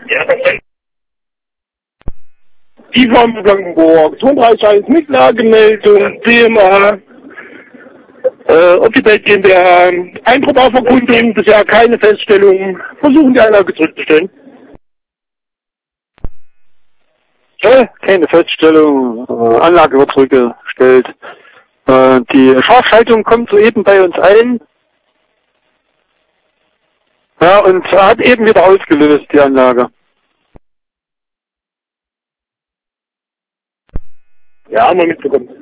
Ja, perfekt. Die von Blankenburg, 32 Mitlagemeldung, DMA, Optibelt GmbH, Einprobaverkundung, bisher keine Feststellung, versuchen die Anlage zurückzustellen. Keine Feststellung, Anlage wird zurückgestellt. Die Scharfschaltung kommt soeben bei uns ein. Ja, und hat eben wieder ausgelöst, die Anlage. Ja, haben wir mitbekommen.